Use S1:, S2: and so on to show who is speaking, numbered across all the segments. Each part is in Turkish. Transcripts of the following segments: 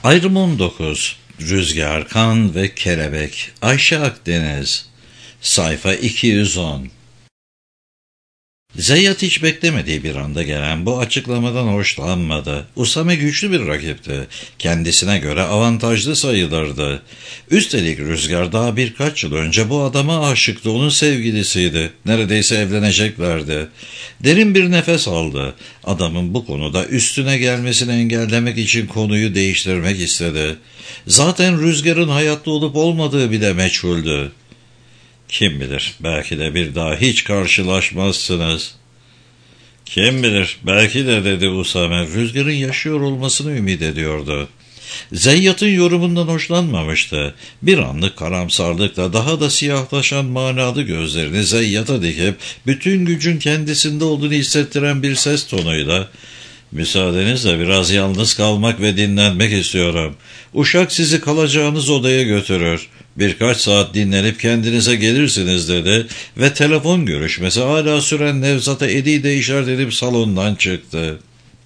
S1: Ayrım 19. Rüzgar, Kan ve Kelebek. Ayşe Akdeniz. Sayfa 210. Zeyyat hiç beklemediği bir anda gelen bu açıklamadan hoşlanmadı. Usame güçlü bir rakipti. Kendisine göre avantajlı sayılırdı. Üstelik Rüzgar daha birkaç yıl önce bu adama aşıktı, onun sevgilisiydi. Neredeyse evleneceklerdi. Derin bir nefes aldı. Adamın bu konuda üstüne gelmesini engellemek için konuyu değiştirmek istedi. Zaten Rüzgar'ın hayatta olup olmadığı bile meçhuldü. Kim bilir, belki de bir daha hiç karşılaşmazsınız. Kim bilir, belki de, dedi Usame. Rüzgar'ın yaşıyor olmasını ümit ediyordu. Zeyyat'ın yorumundan hoşlanmamıştı. Bir anlık karamsarlıkla daha da siyahlaşan manalı gözlerini Zeyyat'a dikip bütün gücün kendisinde olduğunu hissettiren bir ses tonuyla "Müsaadenizle biraz yalnız kalmak ve dinlenmek istiyorum. Uşak sizi kalacağınız odaya götürür. Birkaç saat dinlenip kendinize gelirsiniz," dedi ve telefon görüşmesi hala süren Nevzat'a eliyle işaret edip salondan çıktı.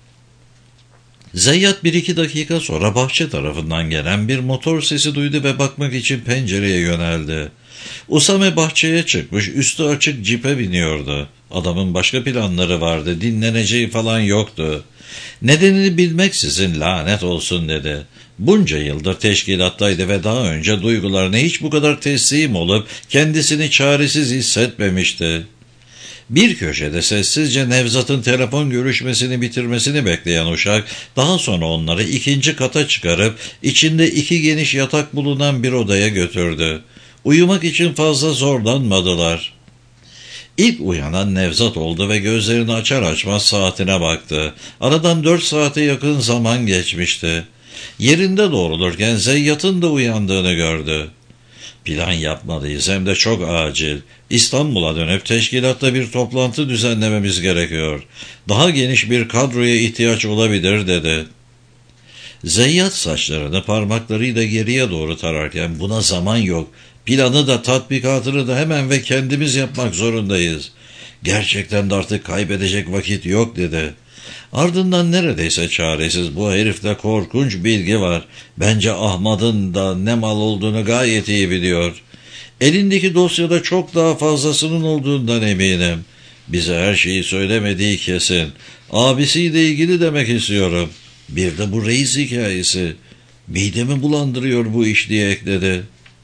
S1: Zeyyat 1-2 dakika sonra bahçe tarafından gelen bir motor sesi duydu ve bakmak için pencereye yöneldi. Usame bahçeye çıkmış, üstü açık cipe biniyordu. Adamın başka planları vardı, dinleneceği falan yoktu. Nedenini bilmeksizin "lanet olsun," dedi. Bunca yıldır teşkilattaydı ve daha önce duygularına hiç bu kadar teslim olup kendisini çaresiz hissetmemişti. Bir köşede sessizce Nevzat'ın telefon görüşmesini bitirmesini bekleyen uşak, daha sonra onları 2. kata çıkarıp içinde 2 geniş yatak bulunan bir odaya götürdü. Uyumak için fazla zorlanmadılar. İlk uyanan Nevzat oldu ve gözlerini açar açmaz saatine baktı. Aradan 4 saate yakın zaman geçmişti. Yerinde doğrulurken Zeyyat'ın da uyandığını gördü. "Plan yapmalıyız, hem de çok acil. İstanbul'a dönüp teşkilatta bir toplantı düzenlememiz gerekiyor. Daha geniş bir kadroya ihtiyaç olabilir," dedi. Zeyyat saçlarını parmaklarıyla geriye doğru tararken "Buna zaman yok. Planı da tatbikatını da hemen ve kendimiz yapmak zorundayız. Gerçekten de artık kaybedecek vakit yok," dedi. Ardından neredeyse çaresiz, "Bu herifte korkunç bilgi var. Bence Ahmet'in da ne mal olduğunu gayet iyi biliyor. Elindeki dosyada çok daha fazlasının olduğundan eminim. Bize her şeyi söylemediği kesin. Abisiyle ilgili demek istiyorum. Bir de bu reis hikayesi. Midemi bulandırıyor bu iş," diye ekledi.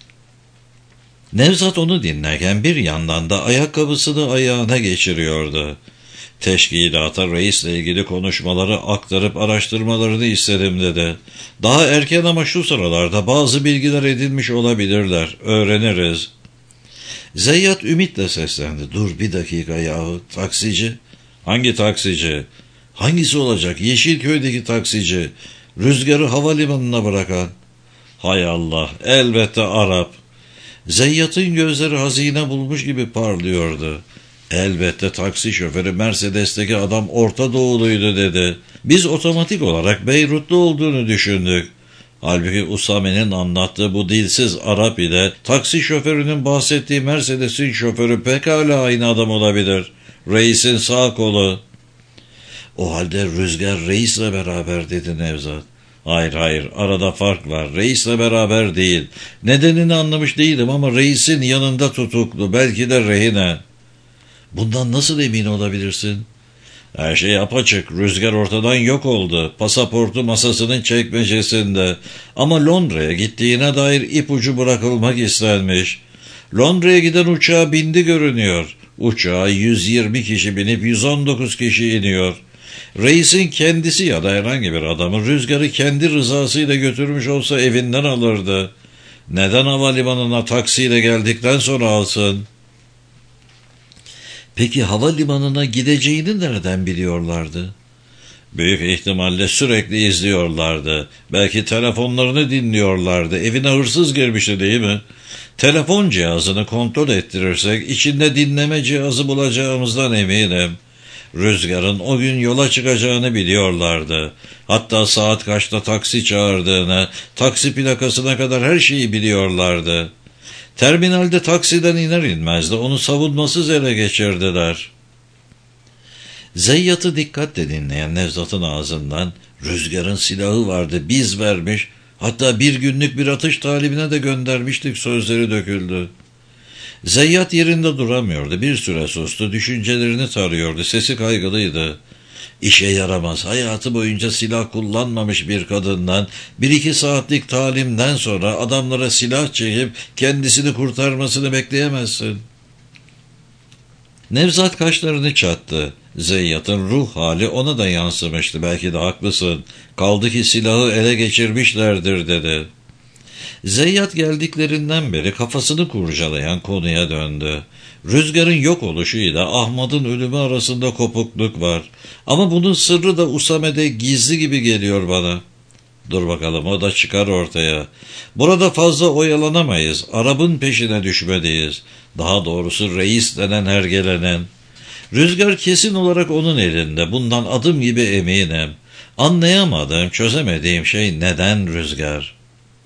S1: Nevzat onu dinlerken bir yandan da ayakkabısını ayağına geçiriyordu. "Teşkilata reisle ilgili konuşmaları aktarıp araştırmalarını istedim," dedi. "Daha erken ama şu sıralarda bazı bilgiler edinmiş olabilirler. Öğreniriz." Zeyyat ümitle seslendi. "Dur bir dakika yahu, taksici." "Hangi taksici?" "Hangisi olacak? Yeşilköy'deki taksici. Rüzgar'ı havalimanına bırakan." "Hay Allah, elbette Arap." Zeyyat'ın gözleri hazine bulmuş gibi parlıyordu. "Elbette taksi şoförü Mercedes'teki adam Orta Doğuluydu," dedi. "Biz otomatik olarak Beyrutlu olduğunu düşündük." Halbuki Usame'nin anlattığı bu dilsiz Arap ile taksi şoförünün bahsettiği Mercedes'in şoförü pekala aynı adam olabilir. Reis'in sağ kolu. "O halde Rüzgar reisle beraber," dedi Nevzat. Hayır, arada fark var. Reisle beraber değil. Nedenini anlamış değilim ama reisin yanında tutuklu, belki de rehine." "Bundan nasıl emin olabilirsin?" "Her şey apaçık. Rüzgar ortadan yok oldu. Pasaportu masasının çekmecesinde. Ama Londra'ya gittiğine dair ipucu bırakılmak istenmiş. Londra'ya giden uçağa bindi görünüyor. Uçağa 120 kişi binip 119 kişi iniyor. Reisin kendisi ya da herhangi bir adamın Rüzgar'ı kendi rızasıyla götürmüş olsa evinden alırdı. Neden havalimanına taksiyle geldikten sonra alsın?" "Peki havalimanına gideceğini nereden biliyorlardı?" "Büyük ihtimalle sürekli izliyorlardı. Belki telefonlarını dinliyorlardı. Evine hırsız girmişti, değil mi? Telefon cihazını kontrol ettirirsek içinde dinleme cihazı bulacağımızdan eminim. Rüzgar'ın o gün yola çıkacağını biliyorlardı. Hatta saat kaçta taksi çağırdığını, taksi plakasına kadar her şeyi biliyorlardı. Terminalde taksiden iner inmez de onu savunmasız ele geçirdiler." Zeyyat'ı dikkatle dinleyen Nevzat'ın ağzından "Rüzgar'ın silahı vardı, biz vermiş. Hatta bir günlük bir atış talibine de göndermiştik sözleri döküldü. Zeyyat yerinde duramıyordu. Bir süre sustu. Düşüncelerini tarıyordu. Sesi kaygılıydı. İşe yaramaz. Hayatı boyunca silah kullanmamış bir kadından 1-2 saatlik talimden sonra adamlara silah çekip kendisini kurtarmasını bekleyemezsin. Nevzat kaşlarını çattı. Zeyyat'ın ruh hali ona da yansımıştı. Belki de haklısın. Kaldı ki silahı ele geçirmişlerdir dedi. Zeyyat geldiklerinden beri kafasını kurcalayan konuya döndü. Rüzgar'ın yok oluşuyla Ahmet'in ölümü arasında kopukluk var. Ama bunun sırrı da Usame'de gizli gibi geliyor bana. Dur bakalım, o da çıkar ortaya. Burada fazla oyalanamayız. Arap'ın peşine düşmeliyiz. Daha doğrusu reis denen hergelenin. Rüzgar kesin olarak onun elinde. Bundan adım gibi eminim. Anlayamadığım, çözemediğim şey neden Rüzgar?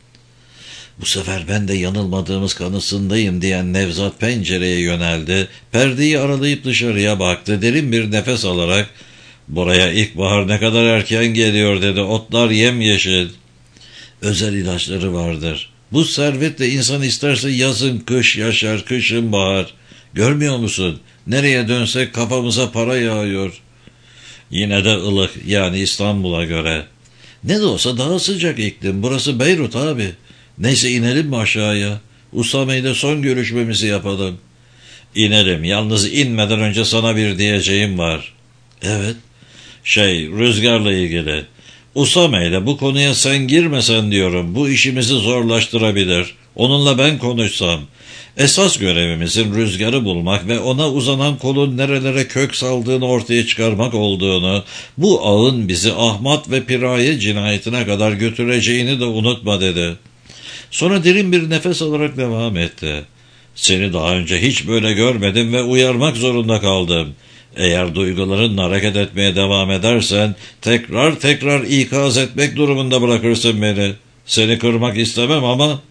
S1: Bu sefer ben de yanılmadığımız kanısındayım diyen Nevzat pencereye yöneldi. Perdeyi aralayıp dışarıya baktı. Derin bir nefes alarak "Buraya ilkbahar ne kadar erken geliyor" dedi. "Otlar yemyeşil. Özel ilaçları vardır. Bu servetle insan isterse yazın kış yaşar, kışın bahar. Görmüyor musun? Nereye dönsek kafamıza para yağıyor. Yine de ılık, yani İstanbul'a göre. Ne de olsa daha sıcak iklim. Burası Beyrut abi. Neyse, inelim mi aşağıya? Usame ile son görüşmemizi yapalım." "İnelim. Yalnız inmeden önce sana bir diyeceğim var." "Evet." Rüzgarla ilgili. Usame ile bu konuya sen girmesen diyorum. Bu işimizi zorlaştırabilir. Onunla ben konuşsam. Esas görevimizin Rüzgar'ı bulmak ve ona uzanan kolun nerelere kök saldığını ortaya çıkarmak olduğunu, bu ağın bizi Ahmet ve Piraye cinayetine kadar götüreceğini de unutma dedi. Sonra derin bir nefes alarak devam etti. "Seni daha önce hiç böyle görmedim ve uyarmak zorunda kaldım. Eğer duygularınla hareket etmeye devam edersen tekrar ikaz etmek durumunda bırakırsın beni. Seni kırmak istemem ama..."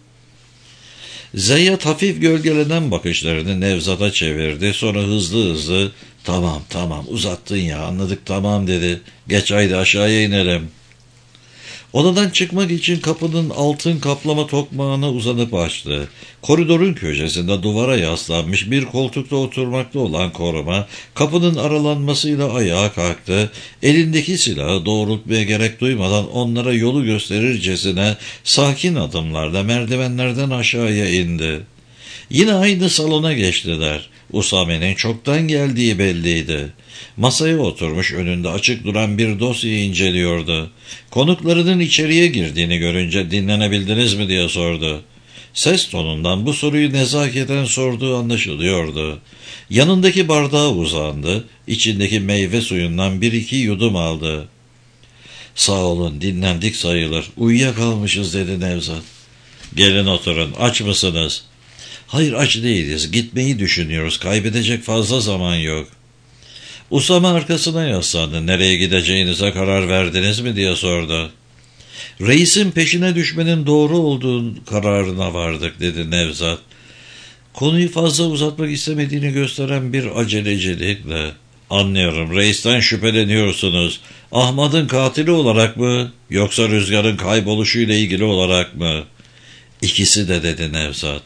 S1: Zeyyat hafif gölgelenen bakışlarını Nevzat'a çevirdi. Sonra hızlı tamam uzattın ya, anladık, tamam" dedi. "Geç, haydi aşağıya inelim." Odadan çıkmak için kapının altın kaplama tokmağına uzanıp açtı. Koridorun köşesinde duvara yaslanmış bir koltukta oturmakta olan koruma, kapının aralanmasıyla ayağa kalktı. Elindeki silahı doğrultmaya gerek duymadan onlara yolu gösterircesine sakin adımlarla merdivenlerden aşağıya indi. Yine aynı salona geçtiler. Usame'nin çoktan geldiği belliydi. Masaya oturmuş, önünde açık duran bir dosyayı inceliyordu. Konuklarının içeriye girdiğini görünce "Dinlenebildiniz mi?" diye sordu. Ses tonundan bu soruyu nezaketen sorduğu anlaşılıyordu. Yanındaki bardağa uzandı, içindeki meyve suyundan 1-2 yudum aldı. "Sağ olun, dinlendik sayılır. Uyuyakalmışız" dedi Nevzat. "Gelin oturun, aç mısınız?" "Hayır, aç değiliz. Gitmeyi düşünüyoruz. Kaybedecek fazla zaman yok." Usame arkasına yaslandı. "Nereye gideceğinize karar verdiniz mi?" diye sordu. "Reisin peşine düşmenin doğru olduğu kararına vardık" dedi Nevzat. Konuyu fazla uzatmak istemediğini gösteren bir acelecilikle. "Anlıyorum. Reisten şüpheleniyorsunuz. Ahmet'in katili olarak mı, yoksa Rüzgar'ın kayboluşuyla ilgili olarak mı?" "İkisi de" dedi Nevzat.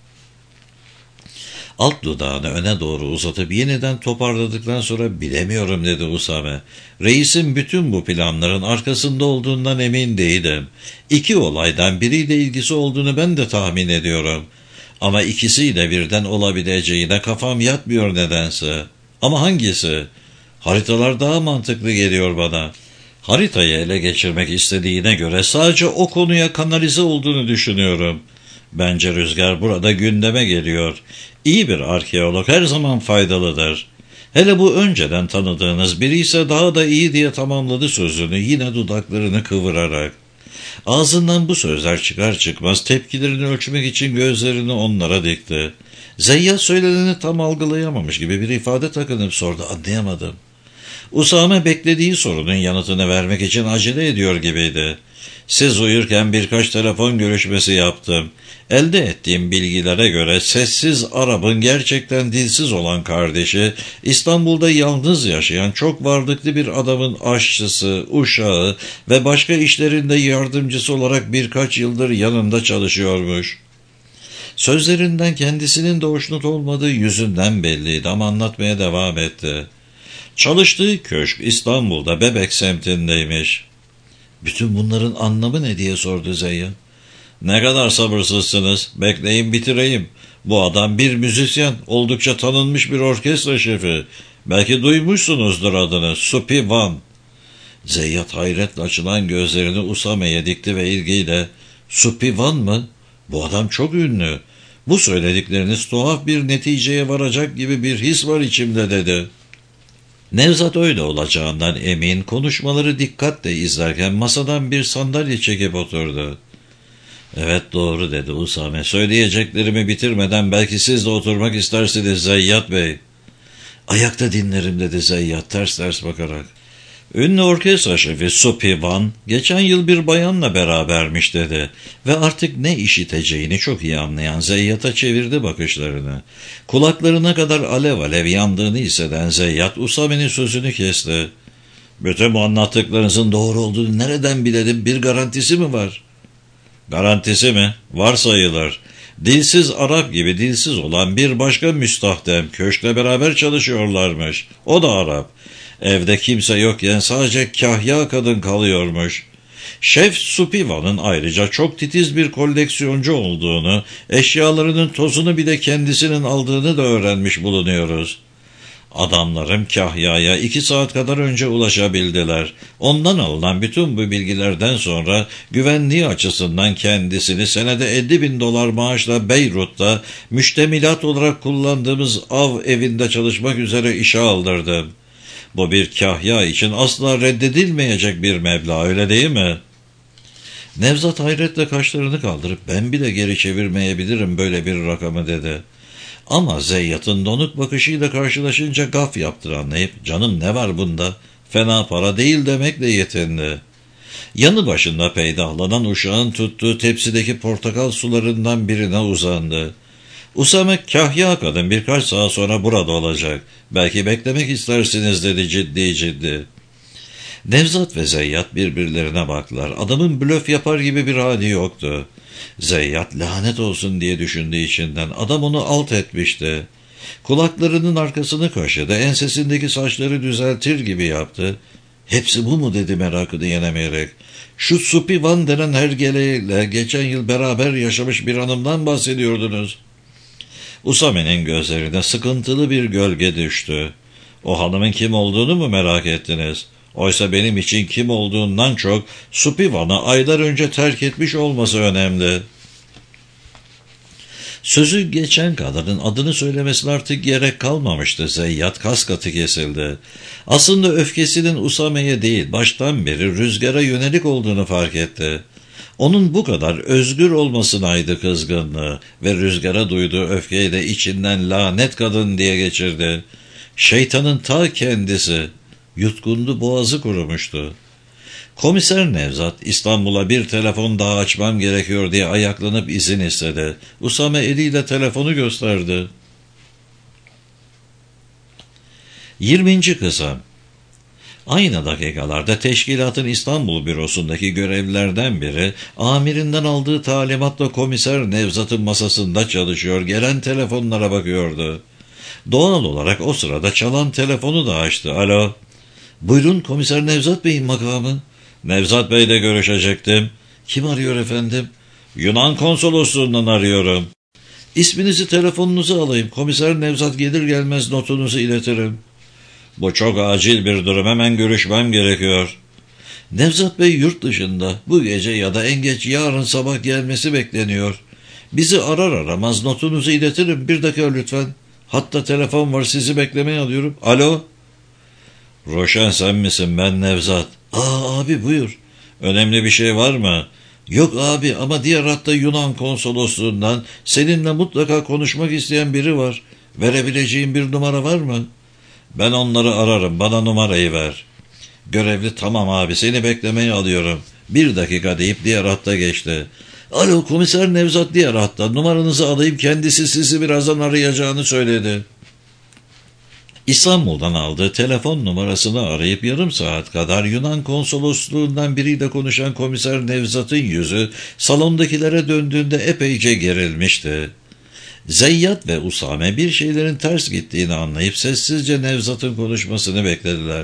S1: Alt dudağını öne doğru uzatıp yeniden toparladıktan sonra "Bilemiyorum" dedi Usame. "Reisin bütün bu planların arkasında olduğundan emin değilim. 2 olaydan biriyle ilgisi olduğunu ben de tahmin ediyorum. Ama ikisiyle birden olabileceğine kafam yatmıyor nedense. Ama hangisi? Haritalar daha mantıklı geliyor bana. Haritayı ele geçirmek istediğine göre sadece o konuya kanalize olduğunu düşünüyorum. Bence Rüzgar burada gündeme geliyor. İyi bir arkeolog her zaman faydalıdır. Hele bu önceden tanıdığınız biri ise daha da iyi" diye tamamladı sözünü yine dudaklarını kıvırarak. Ağzından bu sözler çıkar çıkmaz tepkilerini ölçmek için gözlerini onlara dikti. Zeyyat söyleneni tam algılayamamış gibi bir ifade takınıp sordu. "Anlayamadım." Usame beklediği sorunun yanıtını vermek için acele ediyor gibiydi. Siz uyurken birkaç telefon görüşmesi yaptım. Elde ettiğim bilgilere göre sessiz Arap'ın gerçekten dilsiz olan kardeşi, İstanbul'da yalnız yaşayan çok varlıklı bir adamın aşçısı, uşağı ve başka işlerinde yardımcısı olarak birkaç yıldır yanında çalışıyormuş. Sözlerinden kendisinin de hoşnut olmadığı yüzünden belliydi ama anlatmaya devam etti. Çalıştığı köşk İstanbul'da Bebek semtindeymiş. Bütün bunların anlamı ne diye sordu Zeyyat. Ne kadar sabırsızsınız, bekleyin bitireyim. Bu adam bir müzisyen, oldukça tanınmış bir orkestra şefi. Belki duymuşsunuzdur adını, Supi Van. Zeyyat hayretle açılan gözlerini Usame'ye dikti ve ilgiyle, Supi Van mı? Bu adam çok ünlü. Bu söyledikleriniz tuhaf bir neticeye varacak gibi bir his var içimde dedi. Nevzat öyle olacağından emin, konuşmaları dikkatle izlerken masadan bir sandalye çekip oturdu. Evet doğru dedi Usame. Söyleyeceklerimi bitirmeden belki siz de oturmak istersiniz Zeyyat Bey. Ayakta dinlerim dedi Zeyyat ters ters bakarak. Ünlü orkestra şefi Supi Van geçen yıl bir bayanla berabermiş dedi ve artık ne işiteceğini çok iyi anlayan Zeyyat'a çevirdi bakışlarını. Kulaklarına kadar alev alev yandığını hisseden Zeyyat Usame'nin sözünü kesti. Bütün bu anlattıklarınızın doğru olduğunu nereden bilelim, bir garantisi mi var? Garantisi mi? Var sayılır. Dilsiz Arap gibi dilsiz olan bir başka müstahdem köşkle beraber çalışıyorlarmış. O da Arap. Evde kimse yokken sadece kahya kadın kalıyormuş. Şef Supiva'nın ayrıca çok titiz bir koleksiyoncu olduğunu, eşyalarının tozunu bile kendisinin aldığını da öğrenmiş bulunuyoruz. Adamlarım Kahya'ya 2 saat kadar önce ulaşabildiler. Ondan alınan bütün bu bilgilerden sonra güvenliği açısından kendisini senede $50.000 maaşla Beyrut'ta müştemilat olarak kullandığımız av evinde çalışmak üzere işe aldırdım. Bu bir kahya için asla reddedilmeyecek bir meblağ, öyle değil mi? Nevzat hayretle kaşlarını kaldırıp ben bile geri çevirmeyebilirim böyle bir rakamı dedi. Ama Zeyyat'ın donuk bakışıyla karşılaşınca gaf yaptığını anlayıp canım ne var bunda, fena para değil demekle yetindi. Yanı başında peydahlanan uşağın tuttuğu tepsideki portakal sularından birine uzandı. Usame kahya kadın birkaç saat sonra burada olacak. Belki beklemek istersiniz dedi ciddi ciddi. Nevzat ve Zeyyat birbirlerine baktılar. Adamın blöf yapar gibi bir hali yoktu. Zeyyat lanet olsun diye düşündüğü içinden adam onu alt etmişti. Kulaklarının arkasını kaşıdı, ensesindeki saçları düzeltir gibi yaptı. Hepsi bu mu dedi merakını yenemeyerek. Şu Supi Van denen hergeleyle geçen yıl beraber yaşamış bir hanımdan bahsediyordunuz. Usame'nin gözlerine sıkıntılı bir gölge düştü. O hanımın kim olduğunu mu merak ettiniz? Oysa benim için kim olduğundan çok Supi Van'ı aylar önce terk etmiş olması önemli. Sözü geçen kadının adını söylemesine artık gerek kalmamıştı. Zeyyat kas katı kesildi. Aslında öfkesinin Usame'ye değil baştan beri rüzgara yönelik olduğunu fark etti. Onun bu kadar özgür olmasınaydı kızgınlığı ve rüzgara duyduğu öfkeyi de içinden lanet kadın diye geçirdi. Şeytanın ta kendisi. Yutkundu, boğazı kurumuştu. Komiser Nevzat İstanbul'a bir telefon daha açmam gerekiyor diye ayaklanıp izin istedi. Usame eliyle telefonu gösterdi. 20. kısım. Aynı dakikalarda teşkilatın İstanbul bürosundaki görevlilerden biri amirinden aldığı talimatla komiser Nevzat'ın masasında çalışıyor, gelen telefonlara bakıyordu. Doğal olarak o sırada çalan telefonu da açtı. Alo. Buyurun komiser Nevzat Bey'in makamı. Nevzat Bey'le görüşecektim. Kim arıyor efendim? Yunan konsolosluğundan arıyorum. İsminizi, telefonunuzu alayım. Komiser Nevzat gelir gelmez notunuzu iletirim. Bu çok acil bir durum. Hemen görüşmem gerekiyor. Nevzat Bey yurt dışında. Bu gece ya da en geç yarın sabah gelmesi bekleniyor. Bizi arar aramaz notunuzu iletirim. 1 dakika lütfen. Hatta telefon var, sizi beklemeye alıyorum. Alo. Roşen sen misin? Ben Nevzat. Abi buyur. Önemli bir şey var mı? Yok abi ama diğer hatta Yunan konsolosluğundan seninle mutlaka konuşmak isteyen biri var. Verebileceğin bir numara var mı? Ben onları ararım. Bana numarayı ver. Görevli tamam abi seni beklemeye alıyorum. 1 dakika deyip diğer hatta geçti. Alo, komiser Nevzat diğer hatta. Numaranızı alayım, kendisi sizi birazdan arayacağını söyledi. İstanbul'dan aldığı telefon numarasını arayıp yarım saat kadar Yunan konsolosluğundan biriyle konuşan komiser Nevzat'ın yüzü salondakilere döndüğünde epeyce gerilmişti. Zeyyat ve Usame bir şeylerin ters gittiğini anlayıp sessizce Nevzat'ın konuşmasını beklediler.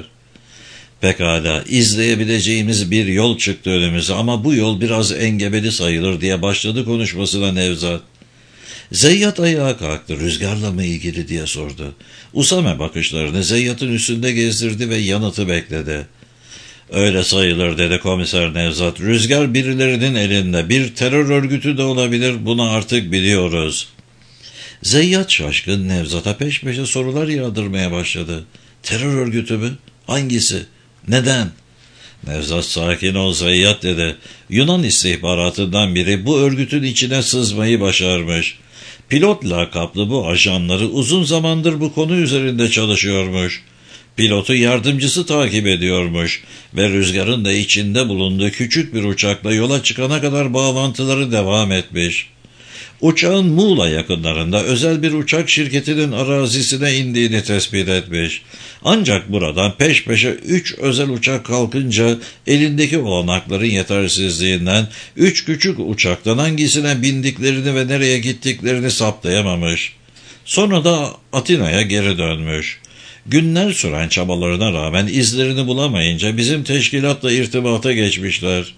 S1: Pekala, izleyebileceğimiz bir yol çıktı önümüze ama bu yol biraz engebeli sayılır diye başladı konuşmasına Nevzat. Zeyyat ayağa kalktı. Rüzgarla mı ilgili diye sordu. Usame bakışlarını Zeyyat'ın üstünde gezdirdi ve yanıtı bekledi. Öyle sayılır dedi komiser Nevzat. Rüzgar birilerinin elinde, bir terör örgütü de olabilir, bunu artık biliyoruz. Zeyyat şaşkın Nevzat'a peş peşe sorular yağdırmaya başladı. Terör örgütü mü? Hangisi? Neden? Nevzat sakin ol Zeyyat dedi. Yunan istihbaratından biri bu örgütün içine sızmayı başarmış. Pilot lakaplı bu ajanları uzun zamandır bu konu üzerinde çalışıyormuş. Pilotu yardımcısı takip ediyormuş ve Rüzgar'ın da içinde bulunduğu küçük bir uçakla yola çıkana kadar bağlantıları devam etmiş. Uçağın Muğla yakınlarında özel bir uçak şirketinin arazisine indiğini tespit etmiş. Ancak buradan peş peşe 3 özel uçak kalkınca elindeki olanakların yetersizliğinden 3 küçük uçaktan hangisine bindiklerini ve nereye gittiklerini saptayamamış. Sonra da Atina'ya geri dönmüş. Günler süren çabalarına rağmen izlerini bulamayınca bizim teşkilatla irtibata geçmişler.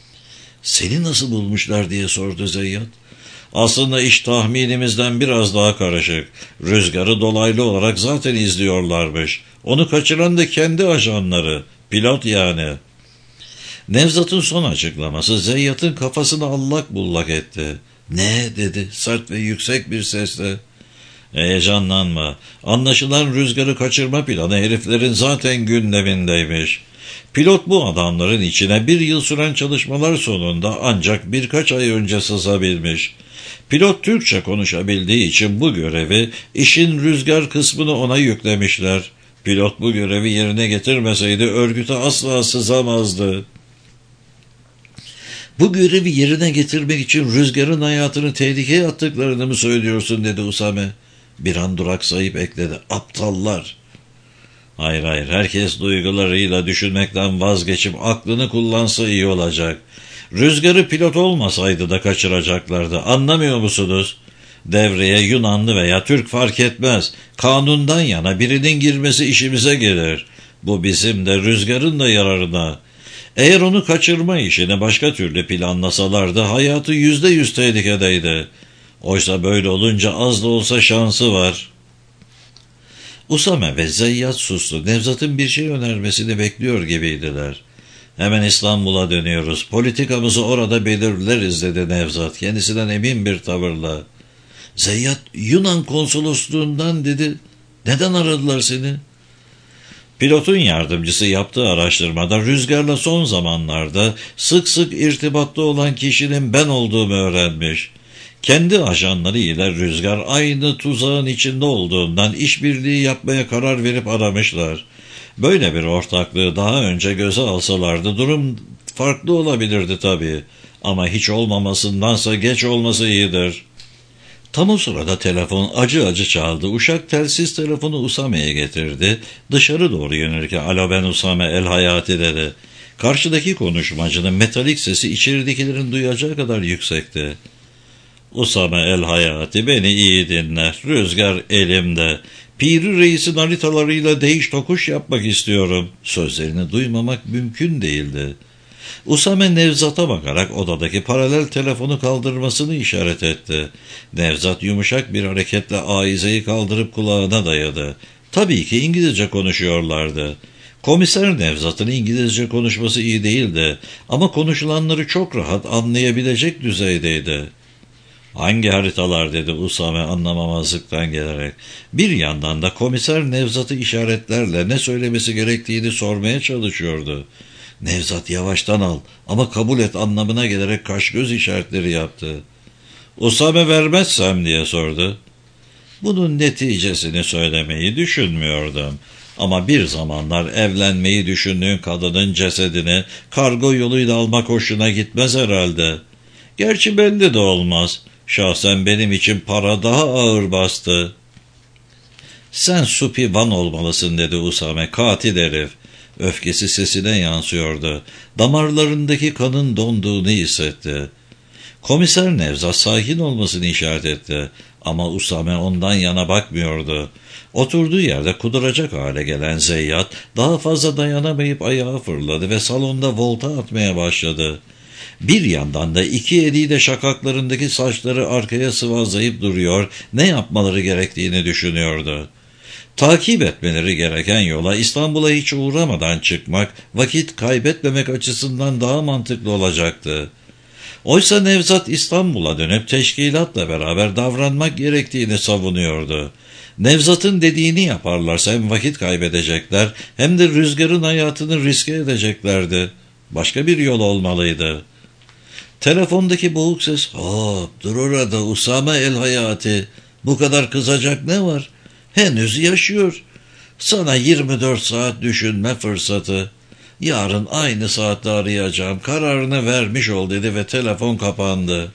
S1: Seni nasıl bulmuşlar diye sordu Zeyyat. Aslında iş tahminimizden biraz daha karışık. Rüzgar'ı dolaylı olarak zaten izliyorlarmış. Onu kaçıran da kendi ajanları. Pilot yani. Nevzat'ın son açıklaması Zeyyat'ın kafasını allak bullak etti. Ne dedi sert ve yüksek bir sesle. Heyecanlanma. Anlaşılan Rüzgar'ı kaçırma planı heriflerin zaten gündemindeymiş. Pilot bu adamların içine 1 yıl süren çalışmalar sonunda ancak birkaç ay önce sızabilmiş. Pilot Türkçe konuşabildiği için bu görevi, işin Rüzgar kısmını ona yüklemişler. Pilot bu görevi yerine getirmeseydi örgüte asla sızamazdı. Bu görevi yerine getirmek için Rüzgar'ın hayatını tehlikeye attıklarını mı söylüyorsun dedi Usame. Bir an duraksayıp ekledi. Aptallar. Hayır, herkes duygularıyla düşünmekten vazgeçip aklını kullansa iyi olacak. Rüzgar'ı pilot olmasaydı da kaçıracaklardı. Anlamıyor musunuz? Devreye Yunanlı veya Türk fark etmez. Kanundan yana birinin girmesi işimize gelir. Bu bizim de Rüzgar'ın da yararına. Eğer onu kaçırma işini başka türlü planlasalardı hayatı %100 tehlikedeydi. Oysa böyle olunca az da olsa şansı var. Usame ve Zeyyat sustu. Nevzat'ın bir şey önermesini bekliyor gibiydiler. Hemen İstanbul'a dönüyoruz. Politikamızı orada belirleriz dedi Nevzat kendisinden emin bir tavırla. Zeyyat Yunan konsolosluğundan dedi. Neden aradılar seni? Pilotun yardımcısı yaptığı araştırmada Rüzgar'la son zamanlarda sık sık irtibatta olan kişinin ben olduğumu öğrenmiş. Kendi ajanları ile Rüzgar aynı tuzağın içinde olduğundan işbirliği yapmaya karar verip aramışlar. Böyle bir ortaklığı daha önce göze alsalardı durum farklı olabilirdi tabii. Ama hiç olmamasındansa geç olması iyidir. Tam o sırada telefon acı acı çaldı. Uşak telsiz telefonu Usame'ye getirdi. Dışarı doğru yönelirken alo ben Usame El Hayati dedi. Karşıdaki konuşmacının metalik sesi içeridekilerin duyacağı kadar yüksekti. Usame El Hayati beni iyi dinle. Rüzgar elimde. Piri Reis'in haritalarıyla değiş tokuş yapmak istiyorum. Sözlerini duymamak mümkün değildi. Usame Nevzat'a bakarak odadaki paralel telefonu kaldırmasını işaret etti. Nevzat yumuşak bir hareketle aizeyi kaldırıp kulağına dayadı. Tabii ki İngilizce konuşuyorlardı. Komiser Nevzat'ın İngilizce konuşması iyi değildi ama konuşulanları çok rahat anlayabilecek düzeydeydi. Hangi haritalar dedi Usame anlamamazlıktan gelerek. Bir yandan da komiser Nevzat'ı işaretlerle ne söylemesi gerektiğini sormaya çalışıyordu. Nevzat yavaştan al ama kabul et anlamına gelerek kaş göz işaretleri yaptı. Usame vermezsem diye sordu. Bunun neticesini söylemeyi düşünmüyordum. Ama bir zamanlar evlenmeyi düşündüğün kadının cesedini kargo yoluyla almak hoşuna gitmez herhalde. Gerçi belli de olmaz. Şahsen benim için para daha ağır bastı. Sen Supi Van olmalısın dedi Usame, katil herif. Öfkesi sesine yansıyordu. Damarlarındaki kanın donduğunu hissetti. Komiser Nevzat sakin olmasını işaret etti. Ama Usame ondan yana bakmıyordu. Oturduğu yerde kuduracak hale gelen Zeyyat daha fazla dayanamayıp ayağa fırladı ve salonda volta atmaya başladı. Bir yandan da iki eliyle şakaklarındaki saçları arkaya sıvazlayıp duruyor, ne yapmaları gerektiğini düşünüyordu. Takip etmeleri gereken yola İstanbul'a hiç uğramadan çıkmak, vakit kaybetmemek açısından daha mantıklı olacaktı. Oysa Nevzat İstanbul'a dönüp teşkilatla beraber davranmak gerektiğini savunuyordu. Nevzat'ın dediğini yaparlarsa hem vakit kaybedecekler hem de Rüzgar'ın hayatını riske edeceklerdi. Başka bir yol olmalıydı. Telefondaki boğuk ses, dur orada Usame el Hayati, bu kadar kızacak ne var? Henüz yaşıyor. Sana 24 saat düşünme fırsatı. Yarın aynı saatte arayacağım, kararını vermiş ol dedi ve telefon kapandı.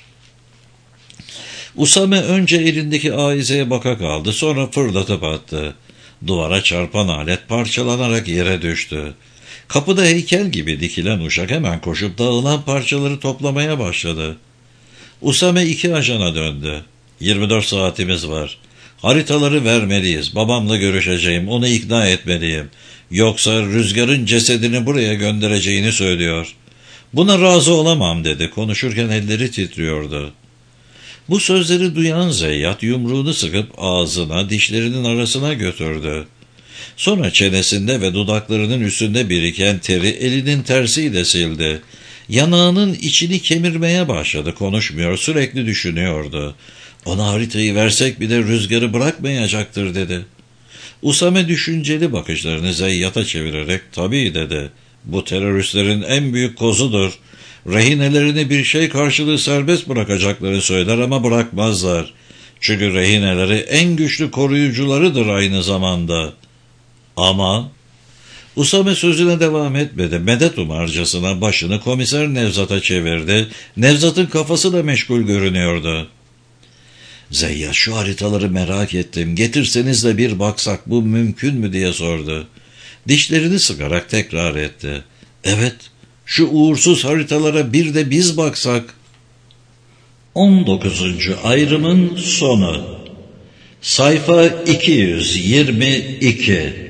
S1: Usame önce elindeki aizeye baka kaldı, sonra fırlatıp attı. Duvara çarpan alet parçalanarak yere düştü. Kapıda heykel gibi dikilen uşak hemen koşup dağılan parçaları toplamaya başladı. Usame iki ajana döndü. 24 saatimiz var. Haritaları vermeliyiz. Babamla görüşeceğim. Onu ikna etmeliyim. Yoksa Rüzgar'ın cesedini buraya göndereceğini söylüyor. Buna razı olamam dedi. Konuşurken elleri titriyordu. Bu sözleri duyan Zeyyat yumruğunu sıkıp ağzına, dişlerinin arasına götürdü. Sonra çenesinde ve dudaklarının üstünde biriken teri elinin tersiyle sildi. Yanağının içini kemirmeye başladı. Konuşmuyor, sürekli düşünüyordu. Ona haritayı versek bir de Rüzgar'ı bırakmayacaktır dedi. Usame düşünceli bakışlarını Zeyyat'a çevirerek tabii dedi. Bu teröristlerin en büyük kozudur. Rehinelerini bir şey karşılığı serbest bırakacakları söyler ama bırakmazlar. Çünkü rehineleri en güçlü koruyucularıdır aynı zamanda. Ama Usame sözüne devam etmedi. Medet umarcasına başını komiser Nevzat'a çevirdi. Nevzat'ın kafası da meşgul görünüyordu. Zeyyat, şu haritaları merak ettim. Getirseniz de bir baksak, bu mümkün mü diye sordu. Dişlerini sıkarak tekrar etti. Evet, şu uğursuz haritalara bir de biz baksak. 19. ayrımın sonu. Sayfa 222.